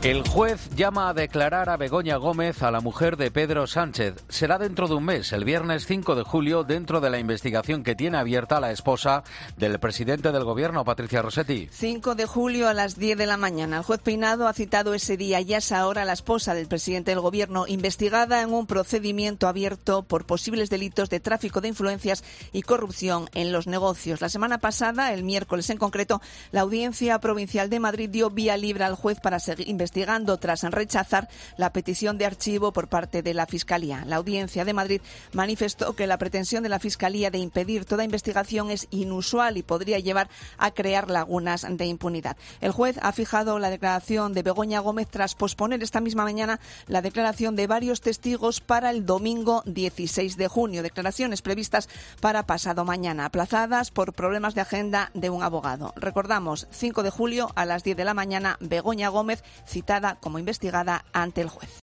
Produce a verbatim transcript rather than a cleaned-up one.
El juez llama a declarar a Begoña Gómez, a la mujer de Pedro Sánchez. Será dentro de un mes, el viernes cinco de julio, dentro de la investigación que tiene abierta la esposa del presidente del Gobierno, Patricia Rossetti. cinco de julio a las diez de la mañana. El juez Peinado ha citado ese día y a esa hora a la esposa del presidente del Gobierno, investigada en un procedimiento abierto por posibles delitos de tráfico de influencias y corrupción en los negocios. La semana pasada, el miércoles en concreto, la Audiencia Provincial de Madrid dio vía libre al juez para seguir investigando tras rechazar la petición de archivo por parte de la Fiscalía. La Audiencia de Madrid manifestó que la pretensión de la Fiscalía de impedir toda investigación es inusual y podría llevar a crear lagunas de impunidad. El juez ha fijado la declaración de Begoña Gómez tras posponer esta misma mañana la declaración de varios testigos para el domingo dieciséis de junio. Declaraciones previstas para pasado mañana, aplazadas por problemas de agenda de un abogado. Recordamos, cinco de julio a las diez de la mañana, Begoña Gómez citada como investigada ante el juez.